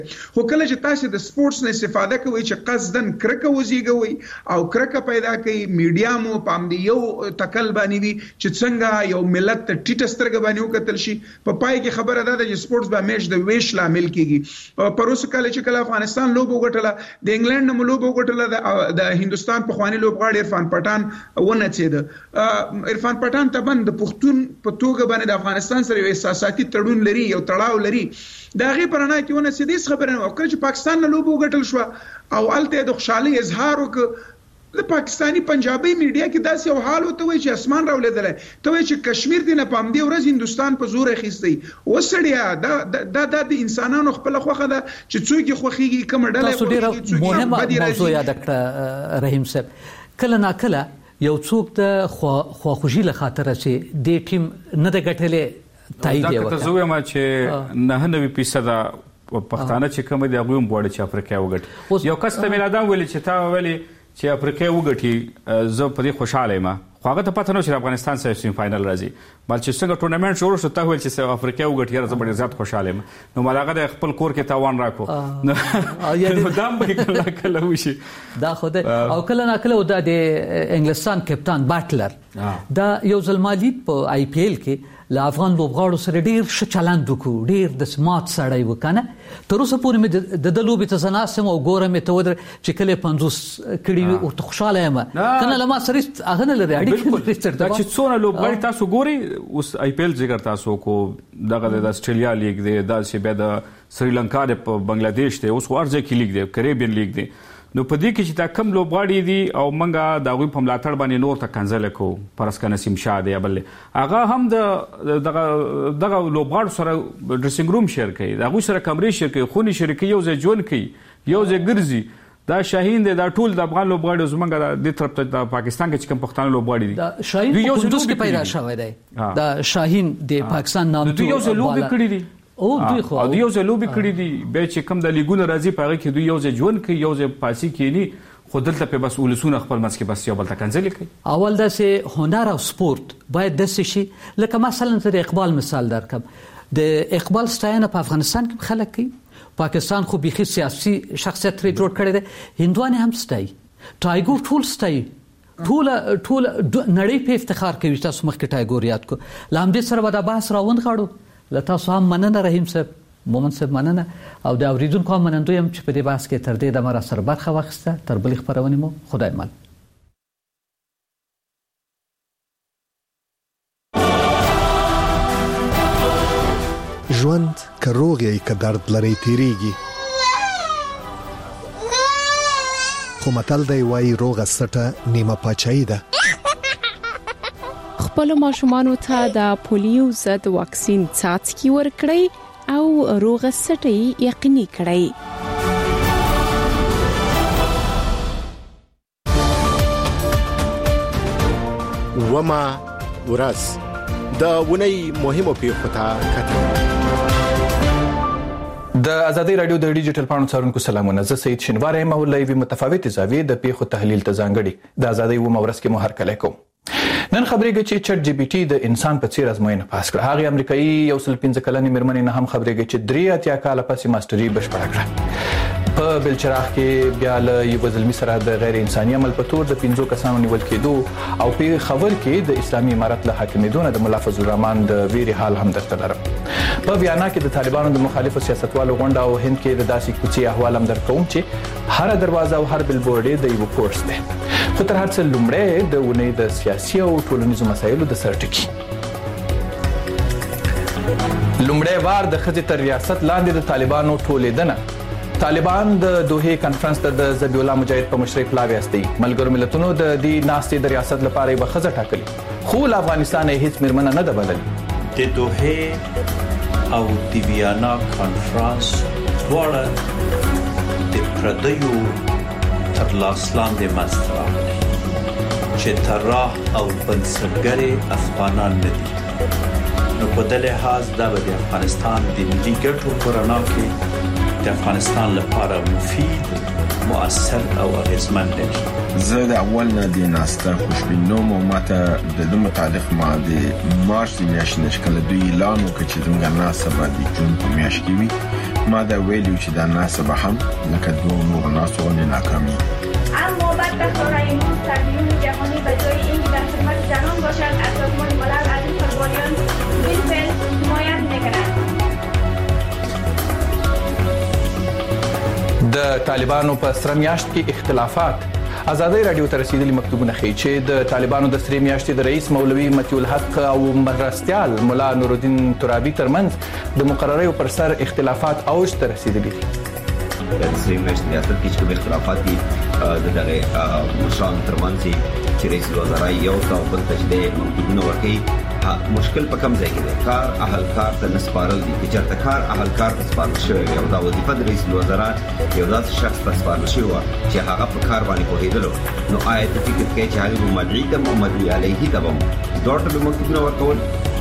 خو کله چې تاسو د سپورتس نه استفاده کوئ چې قصدن کرکه وزیږوي او کرکه پیدا کوي میډیا مو پام دی یو تکل باندې وي چې څنګه یو ملت ته ټیټ سترګه باندې وکتل شي په پای کې خبره ده چې سپورتس به همیش د ویش لامل کیږي پروسه کله چې کله افغانستان لوبو وګټله د انګلند نو لوبو وګټله د هندستان په خواني لوبغاړي عرفان پټان ونڅید عرفان پټان تبند د پښتون په توګه باندې د افغانستان سره یو احساساتي تړون لري یو تړاو لري دا غي پرنا کې ونڅید هیڅ خبره نه وکړه چې پاکستان نه لوبو وګټل شو او الته د خوشحالي اظهار وکړ د پاکستانی پنجابي میډیا کې داسې یو حال وته وي چې اسمان راولېدل ته وي چې کشمیر دی نه پام دی ورځ هندستان په زور اخیستی وسړیا د انسانانو خپل خوخه ده چې څوک خوخيږي کوم ډله تاسو ډیره مهمه موضوع یاد کړه رحیم صاحب کله نا کله یو څوک د خواخوږي له خاطر چې د ټیم نه د ګټلې تایید وکړه دا ته زویم چې 99% پښتانه چې کوم دی هغه هم وړي چې افریقا وګټي یو کس ته ملادام ویل چې تا ویلي چې افریقا وګټي زه په دې خوشاله یم خو هغه ته پته نه چې افغانستان سره سیم فائنل راځي بل چې څنګه ټورنمنت شروع شو ته ویل چې افریقا وګټي زه ډېر زیات خوشاله یم نو ملاغه د خپل کور کې تاوان راکو نو دام به کله وشي دا خو او کله نه کله د انګلستان کپتان باټلر دا یو ځلمالید په آی پی ایل کې له افغان لوبغاړو سره ډیر ښه چلند وکړو ډیر د سمات سړی وکنه تر اوسه پورې مې د لوبې ته زناسم او ګورم ته ودر چې کله 50 کړي او ته خوشاله یم کنه لما سره هغه نه لري اړیکه دا چې څونه لوبغاړي تاسو ګوري اوس آی پی ایل ذکر تاسو کو دغه د استرالیا لیګ دی دا چې به د سریلانکا د بنگلاديش دی اوس ورځ کې لیګ دی کریبین لیګ دی نو په دې کې چې دا کم لوبغاړي دي او منګه د غوي په ملاتړ باندې نور ته کنځل کو پرسکه نسیم شاه دی بل هغه هم د دغه لوبغاړو سره ډریسینګ روم شیر کوي دا غوي سره کمرې شیر کوي خوني شریکي یو ځای جون کوي یو ځای ګرځي دا شاهین دی دا ټول د افغان لوبغاړي زمونږ د طرف ته د پاکستان کې کوم پښتانه لوبغاړي دي دا شاهین په کندوز کې پیدا شوی دی دا شاهین د پاکستان نام دوی یو ځای لوبي کړی دي او دوی خو یو ځای لوبي کړی دي به چې کوم د لیګونو راځي پاره کې دوی یو ځای جون کوي یو ځای پاسي کینی خو دلته په بس ولسونه خپل مس کې بس یو بل ته کنځل کوي اول د سه هنر او سپورت باید د څه شي لکه مثلا د اقبال مثال درکم د اقبال ستاینه په افغانستان کې خلک کوي پاکستان خو بيخي سیاسي شخصیت لري جوړ کړی دی هندوانه هم ستای ټایګور ټول ستای ټول نړۍ په افتخار کوي تاسو مخکې ټایګور یاد کو لامدې سره ودا بحث راوند غاړو لته هم مننه رحیم صاحب مومن صاحب مننه او د اوریدونکو منندوی هم چې په دې بحث کې تر دې د مر سره برخه واخیسته تر بل خبرونه مو خدای مل ژوند که روغ یې که درد لري تیریږي خو متل دی وایي روغه سټه نیمه پاچاهي ده خپل ماشومانو ته د پولیو ضد واکسین څاڅکي ورکړئ او روغه سټي یقیني کړئ وما ورځ د ونی مهمو پیښو ته کتل د ازادي رادیو د ډیجیټل پاڼو څارونکو سلامونه زه سید شنوار یم او لایوي متفاوت زاویې د پیښو تحلیل ته ځانګړي د ازادي و مورس کې مو هر کله کوم نن خبرېږي چې چټ جی پی ټي د انسان په څیر ازموینه پاس کړه هغه امریکایي یو سل 15 کلنې مېرمنې نه هم خبرېږي چې 3 کاله پسې ماستري بشپړه کړه په بلچراغ کې بیا له یو ځلمی سره د غیر انساني عمل په تور د 15 کسانو نیول کېدو او په خبر کې د اسلامي امارت له حاکمیدونه د مولا فضل الرحمن د ویري حال هم درته لرم په ویانا کې د طالبانو د مخالفو سیاستوالو غونډه او هند کې د داسې کوڅې احوال هم درکوم چې هر دروازه او هر بلبورډ د یو کورس ده خو تر هر څه لومړی د ونې د سیاسي او ټولنیزو مسایلو د سرټکی لومړی وار د خځې تر ریاست لاندې د طالبانو ټولېدنه طالبان د دوحه کانفرنس ته د ذبیح الله مجاهد په مشرۍ پلاوي استي ملګرو ملتونو د دې ناستې د ریاست لپاره یو خځه ټاکلي خو افغانستان هیڅ مرمنه نه ده بدلې د دوحه او د ویانا کانفرنس ډول د پردیو تر لاس لاندې مسترا چې طراح او بنسټګر افغانان نه دي نو په دې لحاظ د افغانستان د ملي ګټو پرانا کې د افغانستان لپاره مفید مؤثر او اغیزمن دی زه د اول نه د ناسته خوشبینوم او ماته د دې مطابق ما د مارچ میاشتې نشکله دوی اعلان وکړ چې زموږ ناسه به د جون په میاشت کې وي. ما دا ویلو چې دا ناسه به هم لکه دوه نور ناسو نه ناکامي. اما بعد تخارای امروز تربیون جهانی به جای اینکه در خدمت زنان باشد از سازمان ملل از این قربانیان بالفعل حمایت می‌کند. د طالبانو په سره میاشت کې اختلافات. ازادي رادیو ته رسیدلي مکتوبونه ښیي چې د طالبانو د سره میاشتې د رئیس مولوي متي الحق او مرستيال مولا نور الدین ترابي ترمنځ د مقرریو پر سر اختلافات اوج ته رسیدلي دي. د سره میاشتې ریاست کې کوم اختلافات دي دغه مشران ترمنځ چې رئیس الوزرا یو تاو بل تجدید مکتوبونه ورکړي. مشکل په کوم ځای کې دی؟ کار اهلکار ته نسپارل دي چې چرته کار اهلکار ته سپارل شوی او دا وظیفه د رئیس الوزرا یو داسې شخص ته سپارل شوی چې هغه په کار باندې پوهیدلو. نو آیا ته فکر کوي چې هغه مدعي ته مدعي علیه ته هم دوه ټول مکتوبونه ورکول؟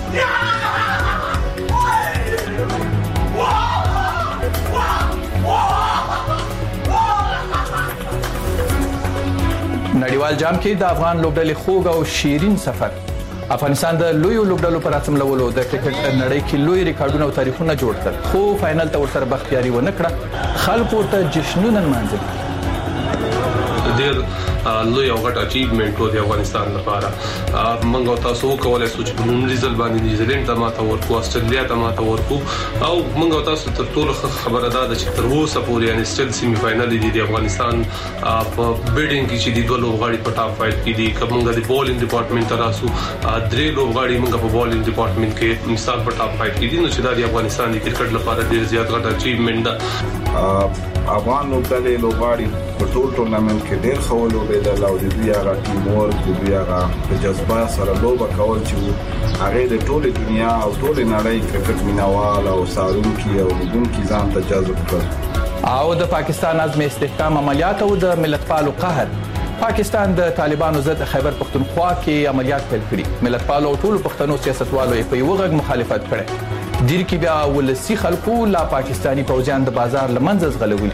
نړیوال جام کې د افغان لوبډلې خوږ او شیرین سفر. افغانستان د لویو لوبډلو پر اتملولو د کرکټ نړۍ کې لوی ریکارډونه او تاریخونه جوړ کړل، خو فائنل ته ورسره بختیاري ونه کړه. خلکو ته جشنونه نمانځل. ډېر لوی او غټ اچیومنت و د افغانستان لپاره. موږ تاسو کولای شو چې په لومړي ځل باندې نیوزیلند ته ماته ورکو، استرالیا ته ماته ورکو او موږ تاسو ته ټول خبره ده چې تر اوسه پورې یعنی سټیل سیمی فائنل دي د افغانستان په بیډینګ کې چې د دوه لوبغاړي په ټاپ 5 کې دي. کومه د بولینګ ډپارټمنټ تراسو درې لوبغاړي موږ په بولینګ ډپارټمنټ کې مثال په ټاپ 5 کې دي. نو چې د افغانستان د کرکټ لپاره ډېر زیات غټ اچیومنت ده. افغان لوبډلې لوبغاړي په ټول ټورنمنت کې ډېر ښه ولوبېدل او د دوی هغه ټیم ورک د دوی هغه په جذبه سره لوبه کول چې هغه د ټولې دنیا او ټولې نړۍ کرکټ مینوال او څارونکي او لیدونکي ځان ته جذب کړ. او د پاکستان عزم استحکام عملیات او د ملتپالو قهر. پاکستان د طالبانو ضد خیبر پختونخوا کې عملیات پیل کړي. ملتپالو او ټولو پښتنو سیاستوالو په یو غږ مخالفت کړي. دیر کې بیا ولسی خلکو لا پاکستانی پوځیان د بازار لمنځ غلولي.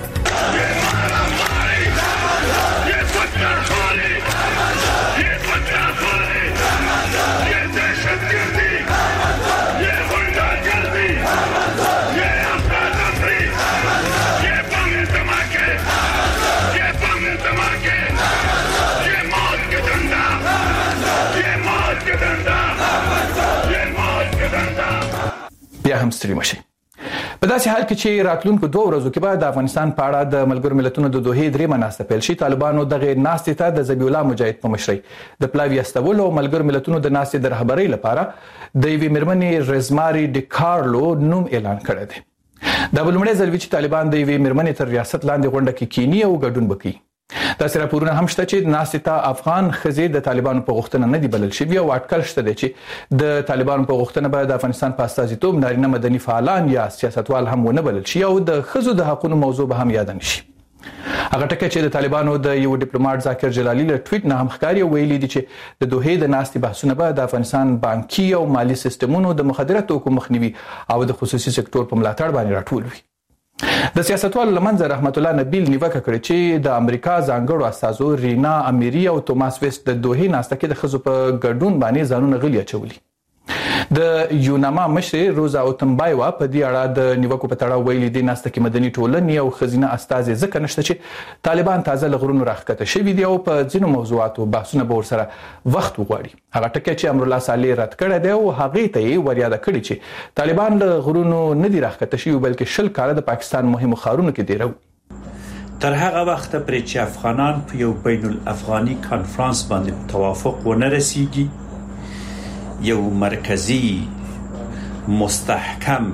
بیا هم ستړي مشي. په داسې حال کې چې راتلونکو 2 ورځو کې به د افغانستان په اړه د ملګرو ملتونو د دوحې درې مناسته پیل شي. طالبانو دغه ناستې ته د ذبیح الله مجاهد په مشرۍ د پلاوی استولو او ملګرو ملتونو د ناستې د رهبرۍ لپاره د یوې مېرمنې رزماري ډیکارلو نوم اعلان کړی دی. دا بلمړی ځل وی چې طالبان د یوې مېرمنې تر ریاست لاندې غونډه کې کینی او ګډون وکړي. دا سره پورونه هم شته چې ناستې ته افغان خزې د طالبانو په غوښتنه نه دی بلل شوی او اټکل شته دی چې د طالبانو په غوښتنه به د افغانستان په استازیتوب نارینه مدني فعالان یا سیاستوال هم ونه بلل شي او د خزو د حقوقو موضوع به هم یاد نشي. هغه ټکي چې د طالبانو د یو ډیپلوماټ ذاکر جلالی له ټویټ نه هم ښکاري ویلي دي چې د دوحې د ناستې بحثونه به د افغانستان بانکي او مالی سیستمونو د مخدره توکو مخنیوي او د خصوصي سکتور په ملاتړ باندې راټول وي. د سیاستوالو لمنځه رحمت الله نبیل نیوکه کړې چې د امریکا ځانګړو استازو رینا امیری او توماس ویست د دوحې ناسته کې د خزو په ګډون باندې ځانونه غلي اچولي. د یوناما مشر روزا اوتمبایوا په دې اړه د نیوکو په تړاو ویلي دي ناسته کې مدني ټولنې او خزینه استازي ځکه نشته چې طالبان تازه لغرونو راخکته شوي دي او په ځینو موضوعاتو بحثونه به ورسره وخت وغواړي. هغه ټکی چې امرالله صالح رد کړی دی او هغه ته یې وریاده کړی چې طالبان لغرونو نه دي راخکته شوي بلکې 20 کاله د پاکستان مهمو ښارونو کې دیرو. تر هغه وخت پرې چې افغانان په یو بین الافغاني کانفرنس باندې توافق ونه رسیږي، یو مرکزی مستحکم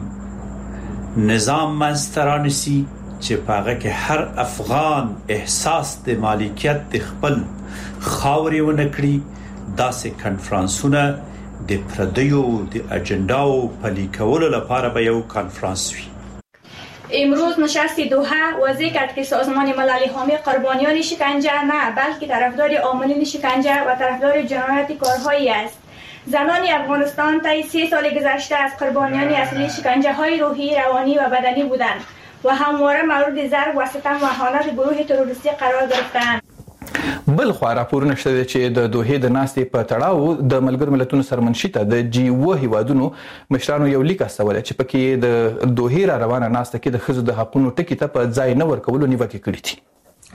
نظام منځته چې په هغه کې هر افغان احساس د مالکیت د خپل خاورې ونه کړي، داسې کنفرانسونه د پردیو د اجنداو پلي کولو لپاره به یو کنفرانس وي. امروز نشست دوحه واضح کرد که سازمان ملل حامی قربانیان شکنجه نه بلکه طرفدار عاملین شکنجه و طرفدار جنایت کارهایی است. زنان افغانستان طی 3 سال گذشته از قربانیان اصلی شکنجه‌های روحی، روانی و بدنی بودند و همواره مورد ضرب و ستم و اهانت گروه تروریستی قرار گرفتند. بل خو راپورونه شته چې د دوحې د ناستې په تړاو د ملګرو ملتونو سرمنشي ته د G7 هیوادونو مشرانو یو لیک استول چې پکې د دوحې را روانه ناسته کې د ښځو د حقوقو ټکي ته په ځای نه ورکولو نیوکې کړې دي.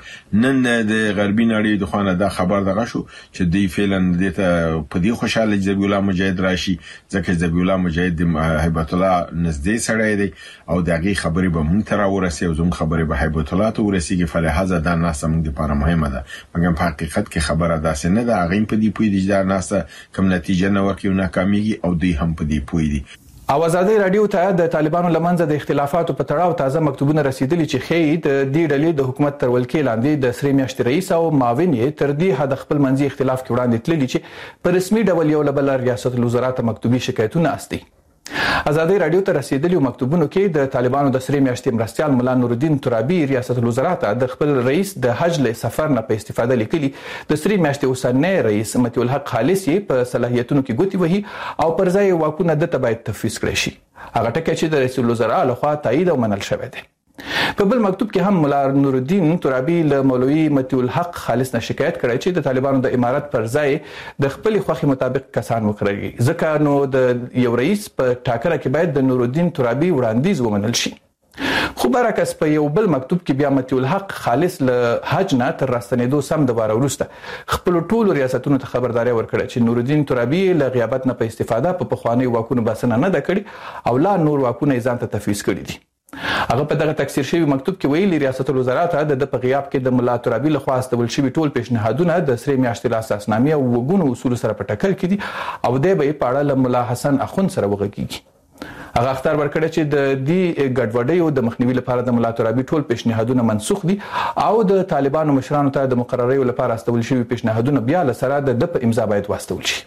نن د غربي نړۍ د خوانه دا خبر دغه شو چې دی فعلا دته په دې خوشاله ذبیح الله مجاهد راشي ځکه ذبیح الله مجاهد د هیبت الله نږدې سړی دی او دغه خبرې به مونږ تر ورسې او زموږ خبرې به هیبت الله ته ورسېږي. فلهذا دا ناسه موږ لپاره مهمه ده مګر په حقیقت کې خبره داسې نه ده. هغه په دې پوي دي دا ناسه کوم نتیجه نه ورکوي او ناکاميږي او دوی هم په دې پوي دي. او ازادي رادیو ته د طالبانو لمنځه د اختلافاتو په تړاو تازه مکتوبونه رسیدلي چې ښیي د دې ډلې د حکومت تر ولکې لاندې د سری میاشتې رئیس او معاون یې تر دې حد خپل منځي اختلاف کې وړاندې تللي چې په رسمي ډول یو له بل ریاست الوزرا ته مکتوبي شکایتونه استي. ازادي رادیو ته رسیدلي مکتوبونو کې د طالبانو د سری میاشتې مرستيال مولا نور الدین ترابي ریاست الوزرا ته د خپل رئیس د حج له سفر نه په استفاده لیکلي د سری میاشتې اوسنۍ رئیس متي الحق خالص په صلاحیتونو کې ګوتی وهي او پر ځای واکونه د تبعید تفویض کړی شي. هغه ټکی چې د رئیس الوزرا لخوا تایید او منل شوی دی. په بل مکتوب کې هم مولا نور الدین ترابي له مولوي متي الحق خالص نه شکایت کړی چې د طالبانو د امارت پر ځای د خپل خوخي مطابق کسان وکړي ځکه نو د یو رئیس په ټاکره کې باید د نور الدین ترابي وړاندیز ومنل شي. خو برعکس په یو بل مکتوب کې بیا متي الحق خالص له حج نه تر راستنېدو سم د واره وروسته خپل ټولو ریاستونو ته خبرداري ورکړه چې نور الدین ترابي له غیابت نه په استفاده په پخوانی واکونو باسنه نه ده کړې او لا نور واکونه ځان ته تفویض کړي دي. هغه په دغه تکثیر شوی مکتوب کې ویلي ریاست الوزرا ته د په غیاب کې د مولا ترابي لخوا استول شوی ټول پیشنهادونه د سری میاشتې اساسنامې او وګونو اصول سره په ټکر کې دي او د به په اړه له مولا حسن اخون سره وغږیږي. هغه اختار ورکړی چې د دې ګډوډۍ او د مخنیوي لپاره د مولا ترابي ټول پیشنهادونه منسوخ دي او د طالبانو مشرانو ته د مقررې لپاره استول شوی پیشنهادونه بیا له سره د په امضا باید واستول شي.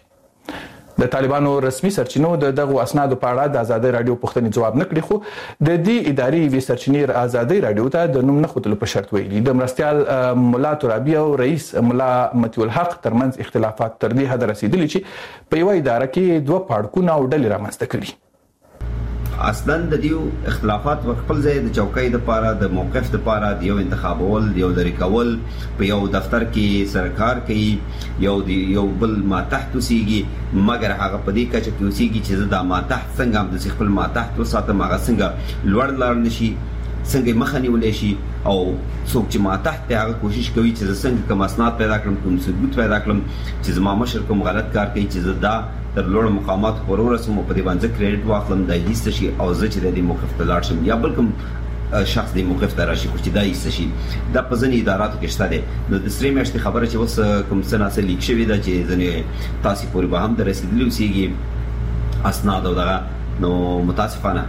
د طالبانو رسمي سرچینو د دغه اسنادو په اړه د ازادي رادیو پوښتنې جواب نه کړی خو د دې اداري وی سرچینې ازادي رادیو ته د نوم نه خودلو په شرط ویلي د مرستيال مولا ترابي او رئیس مولا متي الحق ترمنځ اختلافات تر دې حد رسیدلي چې په یو اداره کې دوه پاړکونه او ډلې رامنځته کړي. اصلا د دې اختلافات خپل ځای د چوکۍ د پاره د موقف د پاره د یو انتخابول یو لري کول په یو دفتر کې سرکار کوي یو بل ما تحت سیږي مګر هغه په دې کچه کې وسیږي چې دا ما تحت څنګه هم د خپل ما تحت وساتم هغه څنګه لوړ لار نشي څنګه مخنی ولې شي او څوک چې ما تحت هغه کوشش کوي چې څنګه کوم اسناد پیدا کړم کوم ثبوت پیدا کړم چې زما مشر کوم غلط کار کوي چې دا تر لوړ مقامات پورور رسوم په دې باندې کریډټ واخلم د هیڅ شي او زه چې د دې موقف ته لاړ شم یا بل کوم شخص دې موقف ته راشي چې دا هیڅ شي دا په ځینې اداراتو کې شته ده. نو د سری میاشتې خبره چې اوس کوم څه ناسه لیک شوی ده چې ځنې تاسو پورې به هم د رسیدلی وسیږي اسناد او دغه نو متاسفانه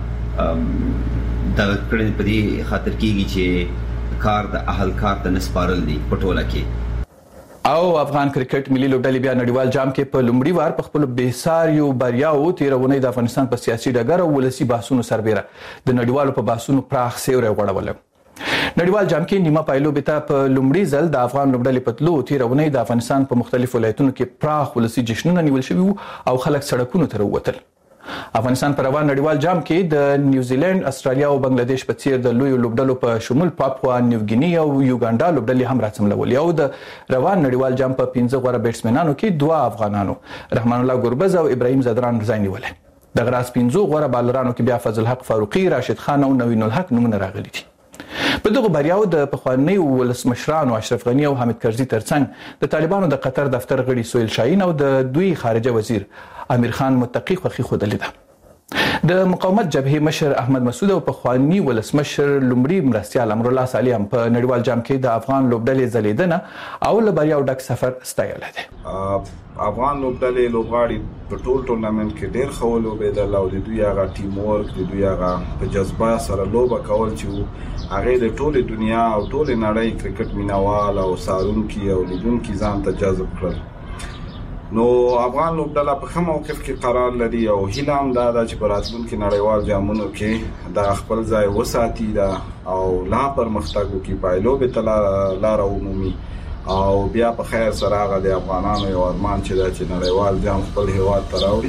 دا کړي په دې خاطر کېږي چې کار د اهل کار ته نسپارل دي په ټوله کې. او افغان کرکټ ملي لوبډلې بیا نړیوال جام کې په لومړي وار په خپل بېساریو بریاو تیرونی د افغانستان په سیاسي ډګر او ولسی بحثونو سربېره د نړیوالو په بحثونو پراخ سیوری غوړول. نړیوال جام کې نیمه پایلو به په لومړي ځل د افغان لوبډلې په تلو تیرونی د افغانستان په مختلفو ولایتونو کې پراخ ولسی جشنونه نیول شوي او خلک سړکونو ته ووتل. افغانستان پر روان نړیوال جام کې د نیوزیلند، استرالیا او بنگلاديش په څیر د لوی لوبډلو په شمول پاپوا نیو ګینی او یوګانډا لوبډلې هم راڅملول. یو د روان نړیوال جام په 15 غوړه بیټسمنانو کې دوه افغانانو رحمان الله ګربز او ابراهیم زدران ځای نیول. د غراس 15 غوړه بالرانو کې بیا فضل حق فاروقي، راشد خان او نوین الحق نومونه راغلي دي. په دغه بریاو د پخوانی ولسمشرانو اشرف غنی او حامد کرزي ترڅنګ د طالبانو د قطر دفتر غړي سویل شاهین او د دوی خارجه وزیر امیر خان متقی خوخي خودلې ده. د مقاومت جبهه مشر احمد مسعود او پخوانی ولسمشر لومړي مرستيال امر الله صالح هم په نړیوال جام کې د افغان لوبډلې زلیدنه او له بریاو ډک سفر ستایل دي. افغان لوبډلې لوبغاړي په ټول ټورنمنت کې ډېر ښه ولوبېدل او د دوی هغه ټیم ورک د دوی هغه په جذبه سره لوبه کول چې هغه د ټوله دنیا او ټوله نړۍ کرکټ مینوال او سارونکي او لیدونکي ځان ته جذب کړل. نو افغان لوبډله په کوم موقف کې قرار لري او هیله هم دا چې په راتلونکي نړیوال جامونو کې دا خپل ځای وساتي دا او لا پرمختګ وکړي پایلو به تل لار عمومي او بیا په خیر سره هغه د افغانانو یو ارمان چې دا چې نړیوال جام خپل هیواد ته راوړي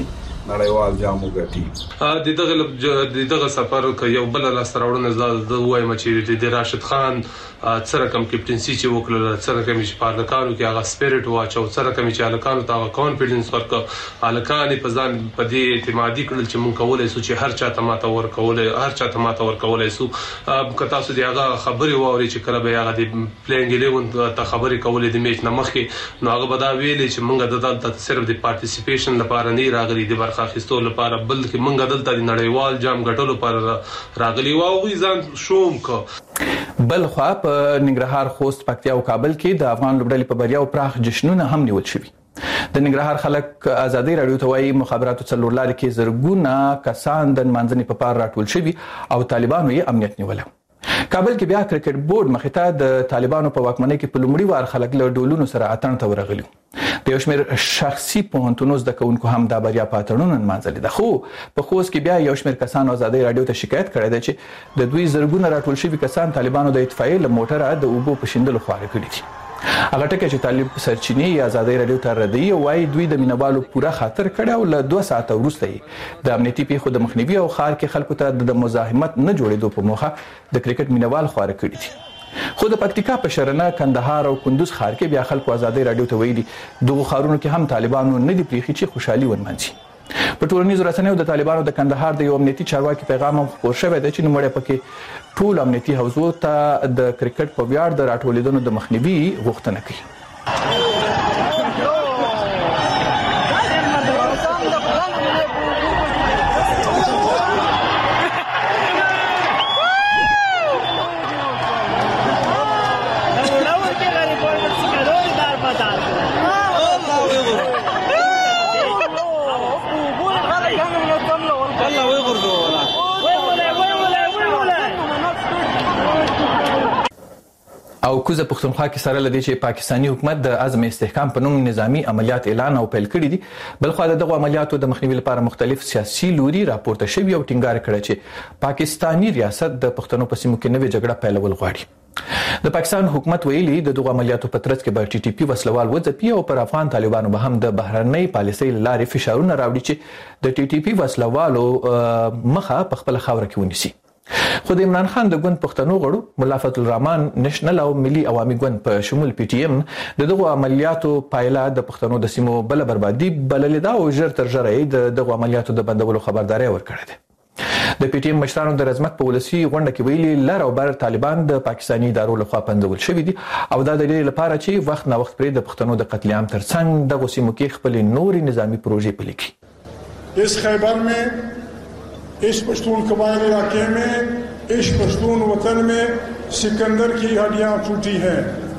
نړیوال جام وګټي. دغه سفر یو بل لاس راوړنه د وایم چې د راشد خان سره کم کیپټنسي چې وکړل، سره کم چې پارلکانو کې هغه سپیرټ واچو، سره کم چې الکانو ته کانفیډنس ورکړ، الکان په ځان په دې اعتمادي کړل چې مونږ کولای شو چې هر چا ته ماته ورکولای شو. که تاسو دی هغه خبري ووري چې کله به هغه د پلینګ 11 ته خبري کولې د میچ نه مخکې، نو هغه به دا ویلي چې مونږ دلته صرف د پارټیسیپیشن لپاره نه راغلي، د برخه اخیستو لپاره، بلکې مونږ دلته د نړیوال جام ګټلو لپاره راغلي وو. هغه ځان شوم کو. بل خو په ننګرهار، خوست، پکتیا او کابل کې د افغان لوبډلې په بریاو پراخ جشنونه هم نیول شوي. د ننګرهار خلک ازادي رادیو ته وایي مخابراتو څلور لارې کې زرګونه کسان د منځنۍ په پار راټول شوي او طالبانو یې امنیت نیولی. کابل کې بیا کرکټ بورډ مخې ته د طالبانو په واکمنۍ کې په لومړي وار خلک له ډولونو سره اتڼ ته ورغلي. د یو شمېر شخصي پوهنتونونو زده کوونکو هم دا بریا په اتڼونو نمانځلې ده. خو په خوست کې بیا یو شمېر کسانو ازادي رادیو ته شکایت کړی دی چې د دوی زرګونه راټول شوي کسان طالبانو د اطفائیې له موټره د اوبو په شیندلو خواره کړي دي. هغه ټکی چې طالب سرچینې یا ازادي رادیو ته ردی وایي دوی د مینوالو پوره خاطر کړی او له 2 ساعته وروسته د امنیتي پیښو د مخنیوي او ښار کې خلکو ته د مزاحمت نه جوړېدو په موخه د کرکټ مینوال خواره کړي دي. خو د پکتیکا په شرنه، کندهار او کندوز ښار کې بیا خلکو ازادي رادیو ته ویلي دغه ښارونو کې هم طالبانو نه دی پریخي چې خوشحالي ونمانځي. په ټولنیزو رسنیو د طالبانو د کندهار د یو امنیتي چارواکي پیغام هم خپور شوی دی چې نوموړی پکې ټول امنیتي حوزو ته د کرکټ په ویاړ د راټولېدنو د مخنیوي غوښتنه کوي. او کوزه پښتونخوا کې سره لدی چې پاکستانی حکومت د عزم استحکام په نوم نظامی عملیات اعلان او پیل کړی دي. بل خو دغه عملیاتو د مخنیوي لپاره مختلف سیاسي لوري راپورته شوی او ټینګار کړی چې پاکستانی ریاست د پښتنو په سیمو کې نوې جګړه پیلول غواړي. د پاکستان حکومت ویلي د دغه عملیاتو په ترڅ کې به ټي ټي پی وسلوال وځپي او پر افغان طالبانو به هم د بهرنۍ پالیسۍ لارې فشارونه راوړي چې د ټي ټي پی وسلوالو مخه په خپل خاور کې ونیسي. خو د عمران خان د ګوند پښتنو غړو ملا فضل الرحمن نېشنل او ملي عوامي ګوند په شمول پی ټی ایم دغه عملیاتو پایله د پښتنو د سیمو بل بربادي بللې ده او ژر تر ژره د دغه عملیاتو د بندولو خبرداري ورکړه ده. د پی ټی ایم مشرانو د رزمک په ولسی غونډه کې ویلي لار او بر طالبان د پاکستانی ادارو لخوا پندول شوی دي او دا د دې لپاره چې وخت نه وخت پرې د پښتنو د قتل عام ترڅنګ د سیمو کې خپل نوري نظامی پروژې پلي کړي. اس خیبر में इस पश्तून कबाइल इलाके में इस पश्तून वतन में सिकंदर की हड्डियां टूटी हैं,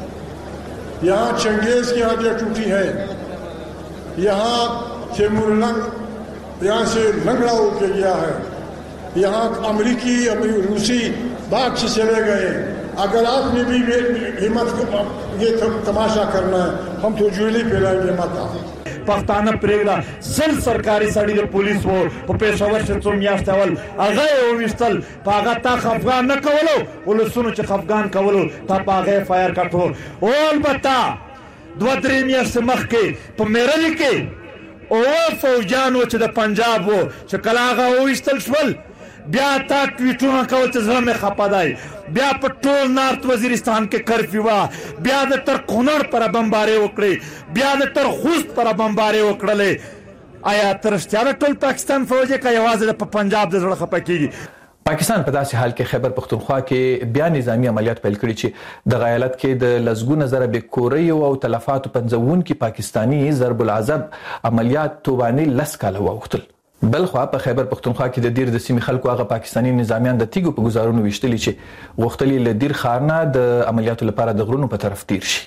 यहाँ चंगेज की हड्डियां टूटी हैं, यहाँ तैमूरलंग यहाँ से लंगड़ा होके गया है, यहाँ अमरीकी रूसी बाग से चले गए. अगर आपने भी हिम्मत ये तमाशा करना है हम तो जुएली फैलाएंगे मत. پښتانه پرېږده زل سرکاري سړي د پولیس وو په پېښور چې څو میاشتې اول هغه یې وویشتل په هغه تا خفګان نه کولو ولسونو چې خفګان کولو تا په هغه یې فایر کړو. او البته 2-3 میاشتې مخکې په میرلي کې اوه فوجیانو چې د پنجاب وو چې کله هغه وویشتل شول بیا تا ټویټونه کول چې زړه مې خفه دی. بیا په ټول نارت وزیرستان کې کرفیو وه، بیا د تر کونړ پر بمبارې وکړې، بیا د تر خوست پر بمبارې وکړلې. آیا تر رښتیا د ټول پاکستان فوج که یوازې د پنجاب د زړه خفه کېږي؟ پاکستان په داسې حال کې خیبر پښتونخوا کې بیا نظامی عملیات پیل کړي چې د غایلت کې د لسګونه زره بېکوریو او تلفاتو پنځونکي پاکستانی ضرب العذاب عملیات توباني 10 کاله واوښتل. بل خو په خیبر پښتونخوا کې د دیر د سیمې خلکو هغه پاکستانی نظامیان د تیګو په گزارونو وشتلي چې غوښتلي له دیر خارنه د عملیاتو لپاره د غرونو په طرف تیر شي.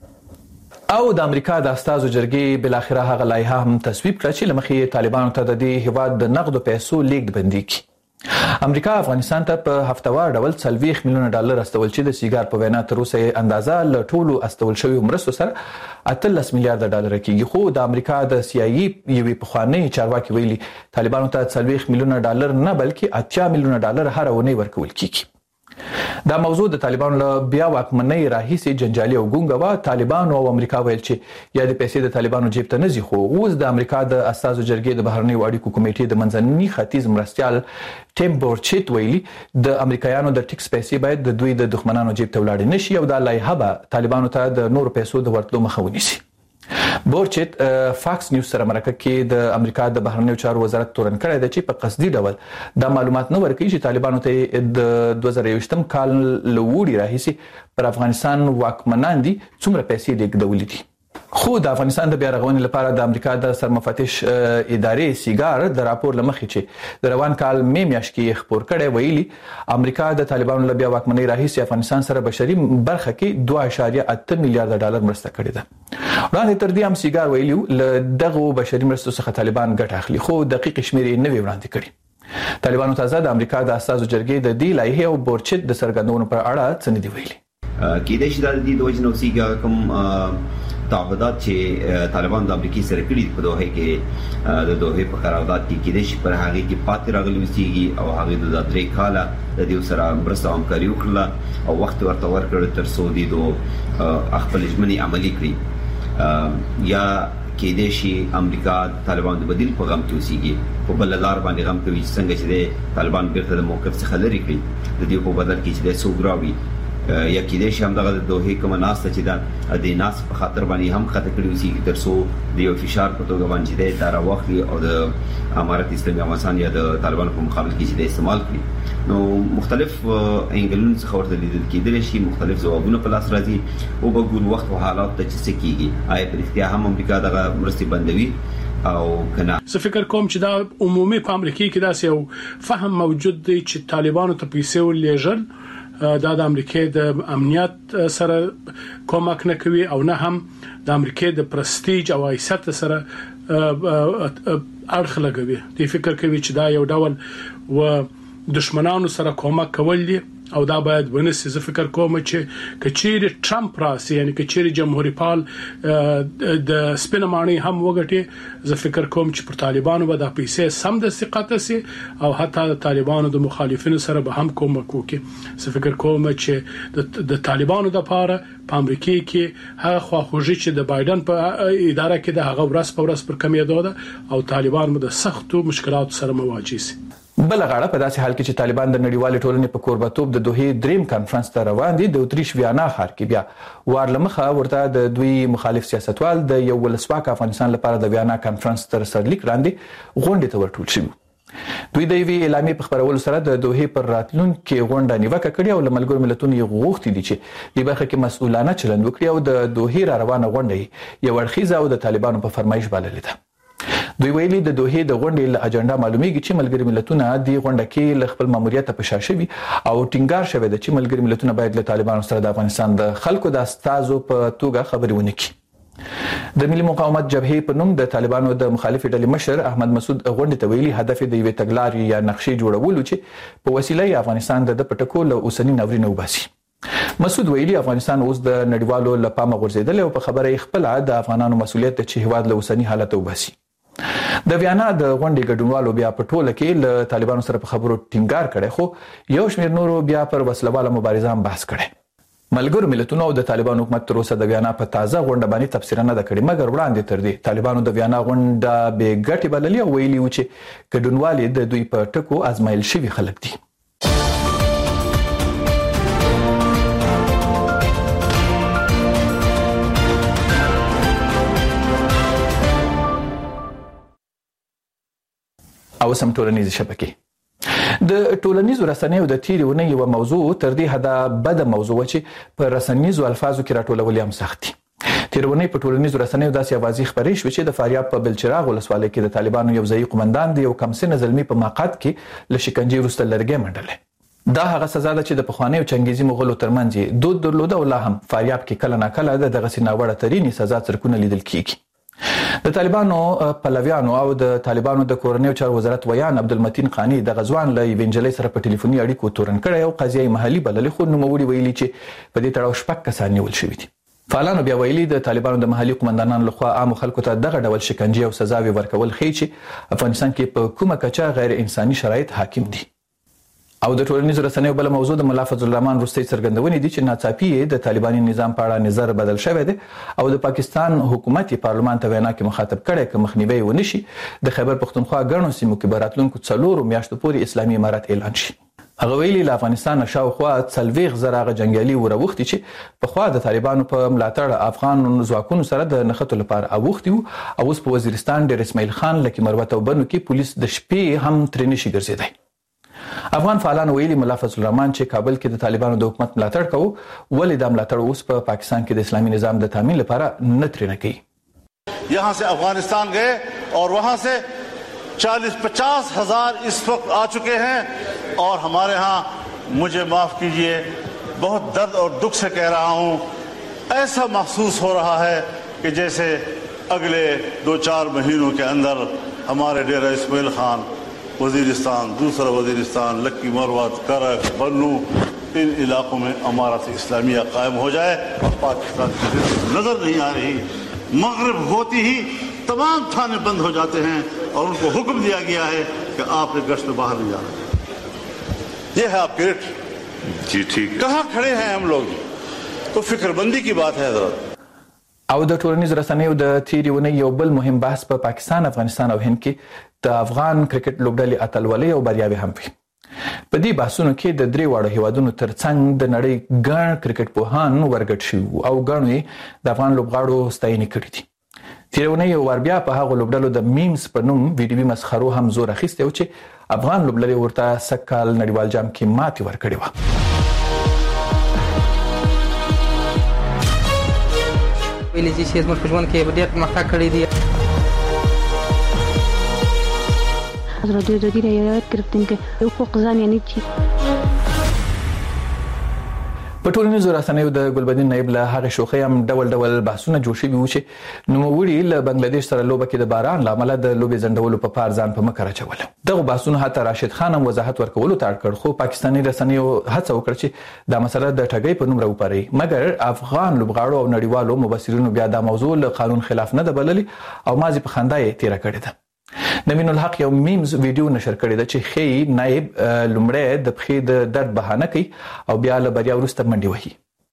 او د امریکا د استازو جرګې بل اخره هغه لایحه هم تصویب کړه چې لمخې طالبانو ته د دې هیواد د نقدو پیسو لیږد بندي کړي. امریکا افغانستان ته په هفتوار ډول $40 میلیون استول چې د سیګار په وینا تر اوسه اندازه له ټولو استول شوی مرستو سره $18 میلیارډ کېږي. خو د امریکا د سی آی ای یوې پخوانۍ چارواکي ویلي طالبانو ته $40 میلیون نه بلکې $80 میلیون هر اونۍ ورکول کیږي. دا موضوع د طالبانو له بیا واکمنۍ راهیسې جنجالي او ګونګه وه. طالبانو او امریکا ویل چې یا د پیسې د طالبانو جیب ته نه ځي، خو اوس د امریکا د استازو جرګې د بهرنیو اړیکو کمیټې د منځني ختیځ مرستیال ټیم بورچیت ویلي د امریکایانو د ټیکس پیسې باید د دوی د دښمنانو جیب ته ولاړې نشي او دا لایحه به طالبانو ته د نورو پیسو د ورتلو مخه ونیسي. بورچیت فاکس نیوز سره مرکه کې د امریکا د بهرنیو چارو وزارت تورن کړی دی چې په قصدي ډول دا معلومات نه ورکوي چې طالبانو ته د 2021 کال له وړي راهیسې پر افغانستان واکمنان دي څومره پیسې لیږدولې دي. خو د افغانستان د بیا رغونې لپاره د امریکا د سرمفتش ادارې سیګار د راپور لمخې چې د روان کال می میاشت کې خبر کړي ویلي امریکا د طالبانو له بیا واکمنۍ راهیسې افغانستان سره بشري برخه کې 2.8 میلیارډ ډالر مرسته کړې ده. وړاندې تر دې هم سیګار ویلي له دغه بشري مرستو څخه طالبان ګټه اخلي، خو دقیق شمېرې نه وی وړاندې کړي. طالبانو تازه د امریکا د استازو جرګې د دې لایحې او بورچیت د سرګندونو پر اړه څه نه دی ویلي. کېدای شي د دې د وجه نو سیګار کوم تعهدات چې طالبان د امریکای سره کړي په دوحه کې د دوحه په قرارداد کې کېدای شي پر هغه کې پاتې راغلي وسیږي او هغه د 3 کاله د دې سره مرسته همکاري وکړه او وخت ورته ورکړ تر څو دې خپل ژمنې عملي کړي. یا کېدای شي امریکا طالبان د بدیل په غم کې وسیږي په بل لار باندې غم کوي څنګه چې طالبان بیرته د موقف څخه لري کړي د دې په بدل کې چې د سوګراوي یا کېدای شي هم دغه د دوحه کوم ناسته چې دا د ناس په خاطر باندې هم خطر کړی وسی تر څو د یو فشار په توګه باندې د راوخلي او د امارت اسلامي افغانستان یا د طالبانو په مقابل کې چې د استعمال کړي. نو مختلف انګلون څخه ورته لیدل کېدل شي، مختلف ځوابونه په لاس راځي او په ګور وخت او حالات ته چې کېږي آیا په اختیار هم امریکا دغه مرستې بندوي او کنه. زه فکر کوم چې دا عمومي په امریکا کې داسې یو فهم موجود دی چې طالبانو ته پیسې ولېږل دا د امریکای د امنیت سره کومک نه کوي او نه هم د امریکای د پرستیج او حیثیت سره اړخ لګوي. دی فکر کوي چې دا یو ډول و دشمنانو سره کومک کول دي او دا باید ونسي. زه فکر کوم چې کچېری ټرمپ راسي یعنی کچېری جمهوریت پال د سپینمانی هم وګټي، زه فکر کوم چې پر طالبانو به د پیسې سم د ثقت سي او حتی د طالبانو د مخالفینو سره به هم کومک وکړي. زه فکر کوم چې د طالبانو د لپاره په امریکا کې هغه خواخوږي چې د بایدن په اداره کې د هغه ورځ په ورځ پر کمیدو ده او طالبان مو د سختو مشکلاتو سره مواجه سي. بل غاړه په داسې حال کې چې طالبان د نړیوالې ټولنې په کوربتوب د دوحه دریم کانفرنس ته روان دي، د اتریش ویانا ښار کې بیا وارلمخه ورته د دوی مخالف سیاستوال د یو ولسواک افغانستان لپاره د ویانا کانفرنس تر سرلیک وړاندې غونډې ته ورټول شوي. دوی د وی اعلامیې په خبرولو سره د دوحه پر راتلونکو غونډه نیوکه کړې او ملګرو ملتونو یې غوښتي دي چې د برخه کې مسؤلانه چلند وکړي او د دوحه را روانه غونډه یو ورخیزه او د طالبانو په فرمایش بللې ده. دوی ویلي د دوحه د غونډې له اجنډا معلومیږي چې ملګري ملتونه د غونډه کې ل خپل ماموریت په شاشوي او ټینګار شوی د چې ملګري ملتونه باید له طالبانو سره د افغانستان د خلکو د استازو په توګه خبرې ونکړي. د ملي مقاومت جبهې په نوم د طالبانو د مخالفې ډلې مشر احمد مسعود غونډې ته ویلي هدف د یوې تګلارې یا نقشې جوړولو چې په وسیله افغانستان د پټکو له اوسنی ناورین وباسي. مسعود ویلي افغانستان اوس د نړیوالو لپاره غورځیدل او په خبره خپل د افغانانو مسؤلیت چې هیواد له اوسنی حالت وباسي. د ویانا د غونډې ګډونوالو بیا په ټوله کې له طالبانو سره په خبرو ټینګار کړي، خو یو شمېر نورو بیا پر وسلواله مبارزه هم بحث کړي. ملګرو ملتونو او د طالبانو حکومت تر اوسه د ویانا په تازه غونډه باندې تفسیر نه کړی، مګر وړاندې تر دې طالبانو د ویانا غونډه به ګټي بللې او ویلي و چې ګډونوالي د دوی په ټکو ازمایل شوی خلک دي. او سم ټولنیز شبکې د ټولنیزو رسنیو د تیری ونې یو موضوع تر دې حدا بد موضوع چې په رسنیزو الفاظو کې راټولول هم سخت دي. تیرونه په ټولنیزو رسنیو داسې اوازې خبرې شوې چې د فاریاب په بلچراغ ولسوالۍ کې د طالبانو یو ځای قومندان دی او کمسن زلمی په ماقات کې ل شکنجې وروسته لرګي منډلې. دا هغه سزا ده چې د پخوانیو چنګیزي مغولو ترمنځ دود درلوده او لا هم فاریاب کې کله ناکله دغه سیناوړه تريني سزا څرکونه لیدل کیږي. د طالبانو پلویانو او د طالبانو د کورنیو چارو وزارت ویان عبدالمتین قانی د غزوان له وینجلې سره په ټلیفوني اړیکو تورن کړی او قضیه محلي بللې، خو نوموړي ویلي چې په دې تړاو شپږ کسان نیول شوي دي. فعالانو بیا ویلي د طالبانو د محلي قومندانانو لخوا عام خلکو ته دغه ډول شکنجې او سزاوي ورکول ښیي چې افغانستان کې په کومه کچه غیر انساني شرایط حاکم دي. او د ټولنیزو رسنیو بل موضوع د ملا فضل الرحمن روستي څرګندونې دي چې ناڅاپي د طالباني نظام په اړه نظر بدل شوی دی او د پاکستان حکومت پارلمان ته وینا کې مخاطب کړي چې مخنیوي ونشي د خیبر پختونخوا غړو سیمو کې براتلونکو 4 میاشتو پورې اسلامي امارت اعلان شي. هغه ویلي له افغانستان شاوخوا 40 زره جنگیالي وروختي چې په خوا د طالبانو په ملاتړ افغان ځواکونو سره د نښتو لپاره اوختي او اوس په وزیرستان ډیر اسماعیل خان لکه مروت او بنو کې پولیس د شپې هم ترې نشي ګرځیدای. افغان فعالان ویلي ملا فضل الرحمن چې کابل کې د طالبانو د حکومت ملاتړ کوي ولې د ملاتړ اوس په پاکستان کې د اسلامي نظام د تامین لپاره نه ترې نه کوي. यहाँ से अफगानिस्तान गए और वहां से 40-50 हजार इस वक्त आ चुके हैं और हमारे यहाँ मुझे माफ कीजिए बहुत दर्द और दुख से कह रहा हूं ऐसा महसूस हो रहा है कि जैसे अगले 2-4 महीनों के अंदर हमारे डेरा इस्माइल खान वजीरिस्तान दूसरा वजीरिस्तान लक्की मरवत करक बन्नू इन इलाकों में अमारत इस्लामिया कायम हो जाए और पाकिस्तान की नजर नहीं आ रही मगरिब होती ही तमाम थाने बंद हो जाते हैं और उनको हुक्म दिया गया है कि आप गश्त में बाहर नहीं जाना। ये है आपकी रिट जी ठीक कहाँ खड़े हैं हम लोग तो फिक्रमंदी की बात है हजरत. او د ټولنیزو رسنیو د تیرې ونې یو بل مهم بحث په پاکستان افغانستان او هند کې د افغان کرکټ لوبډلې اتلولۍ او بریاوې هم وي. په دې بحثونو کې د درې واړو هیوادونو ترڅنګ د نړۍ ګڼ کرکټ پوهان ورګډ شوي او ګڼو د افغان لوبغاړو ستاینې کړې دي. تیرې ونې یو وار بیا په هغو لوبډلو د میمز په نوم ویډیوي مسخرو هم زور اخیستی و چې افغان لوبډلې ورته سږ کال نړیوال جام کې ماتې ورکړې وه. ویلي چې زموږ په ژوند کې ډېر پرمختګ کړی دی. رادیو جدید یاد گرفتیم که حقوق زن یعنی چی. په ټولنیزو رسنیو د ګلبدین نایب له هغه شوخۍ هم ډول ډول بحثونه جوړ شوي وو چې نوموړي له بنگلاديش سره لوبه کې د باران له امله د لوبې ځنډولو په پار ځان په مکر اچوله. دغه بحثونه حتی راشد خان هم وضاحت ورکولو ته اړ کړ خو پاکستاني رسنیو هڅه وکړه چې دا مسله د ټګۍ په نوم راوپاري مګر افغان لوبغاړو او نړیوالو مبصرینو بیا دا موضوع له قانون خلاف نه ده بللي او مازی په خندا یې تیره کړې ده. نوین الحق یو میمز ویډیو نشر کړی ده چې خې نایب لومړی د پخې د درد بهانه کوي او بیا له بریا وروسته منډې وهي.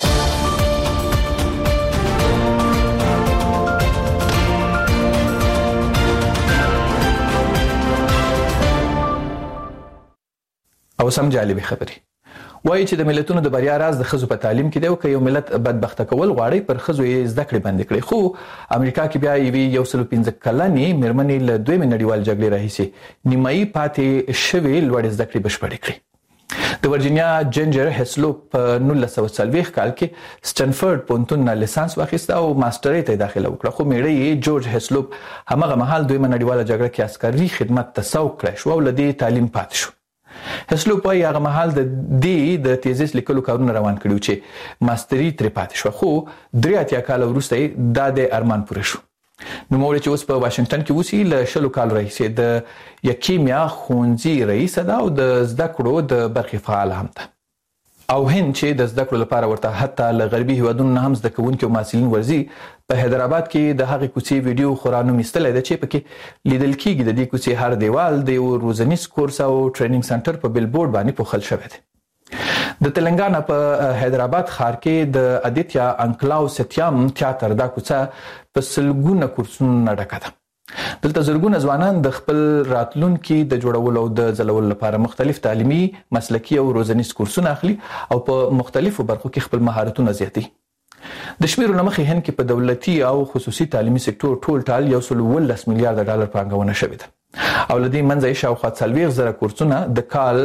او سم جالبه خبري وایي چې د ملتونو د بریا راز د خزو په تعلیم کې دی او که یو ملت بدبخته کول غواړي پر خزو یې زده کړې بند کړي خو امریکا کې بیا یوې 115 کلنې مېرمنې له دویمې نړیوال جګړې راهیسې نیمایي پاتې شوې لوړې زده کړې بشپړې کړې. د ورجینیا جنجر هسلوپ په 1940 کال کې سټنفورد پونتون نه لیسانس واخیسته او ماسترۍ ته داخله وکړه خو میړه یې جورج هسلوپ همغه مهال دویمه نړیواله جګړه کې عسکري خدمت ته سوق کړی شو او له دې تعلیم پاتې شو. هسلوپ وايي هغه مهال د دې د تیزیس لیکلو کارونه روان کړیو چې ماستري ترې پاتې شو خو 83 کال وروسته دا د ارمان پوره شو. نوموړی چې اوس په واشنگټن کې اوسي له 10 کال راهیسې د یکیمیا ښوونځي رئیس ده او د زده کړو د برخې فعال هم ده. او هند چې د زده کړو لپاره ورته حتی له غربي هیوادونو نه هم زده کوونکي او محصلین ورځي په حیدرآباد کې د هغې کوڅې ویډیو خورا نوم ایستلی ده چې پکې لیدل کېږي د دې کوڅې هر دیوال د یو روزنیز کورس او ټریننګ سنټر په بیلبورډ باندې پوښل شوی دی. د تلنګانا په حیدرآباد ښار کې د ادیتیا انکلاو ستیام تیاتر دا کوڅه په سلګونه کورسونو نه ډکه ده. دلته زرګونه ځوانان د خپل راتلونکي د جوړولو او د ځلولو لپاره مختلف تعلیمي مسلکي او روزنیز کورسونه اخلي او په مختلفو برخو کې خپل مهارتونه زیاتوي. د شمیرو له مخې هند کې په دولتي او خصوصي تعلیمي سکتور ټول ټال 110 میلیارډ ډالر پانګونه شوې ده او له دې منځه یې شاوخوا 40 زره کورسونه د کال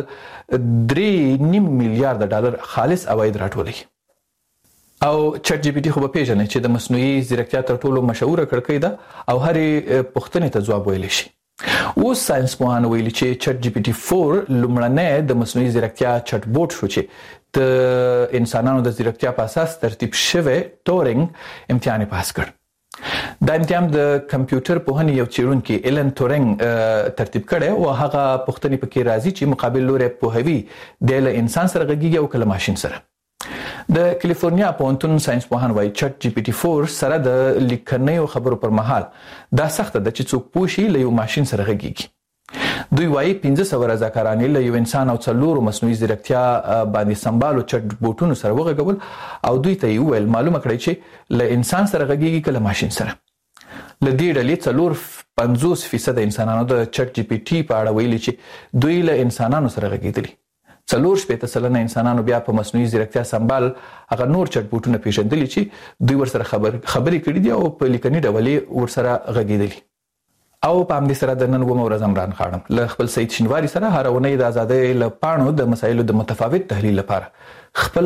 3.5 میلیارډ ډالر خالص عواید راټولوي. او چټ جی پی ټي خو به پیژنئ چې د مصنوعي ځیرکتیا تر ټولو مشهوره کړکۍ ده او هرې پوښتنې ته ځواب ویلی شي. اوس ساينس پوهان ویلي چې چټ جی پی ټي 4 لومړنی د مصنوعي ځیرکتیا چټ بوټ شو چې د انسانانو د ځیرکتیا په اساس ترتیب شوی ټورینګ امتحان پاس کړ. دا امتحان د کمپیوټر پوهنې یو څېړونکي ایلن تورینګ ترتیب کړی او هغه پوښتنې پکې راځي چې مقابل لوری پوهوي د له انسان سره غږیږي او کله ماشین سره. د کالیفورنیا پوهنتون ساينس پوهان وايي چټ جی پی ټي 4 سره د لیکنیو خبرو پر مهال دا سخت ده چې څوک پوه شي له یو ماشین سره غږیږي. دوی وايي 1500 رضاکاران له یو انسان او 4 مصنوعي ځیرکتیا باندې سمبالو چټ بوټونو سره وغږول او دوی ته ویل معلومه کړی چې له انسان سره غږیږي کله ماشين سره. لدې ډلې 50% انسانانو د چټ جی پی ټي په اړه ویلي چې دوی له انسانانو سره غږیدلي. 40% انسانانو بیا په مصنوعي ځیرکتیا سمبال هغه نور چټ بوټونه پیژندلي چې دوی ورسره خبرې کړې دي او په لیکني ډول ورسره غږیدلي. او په همدې سره د نن ومه ورځ عمران خانم له خپل سید شینواری سره هر اونۍ د آزادۍ له پاڼو د مسایلو د متفاوت تحلیل لپاره خپل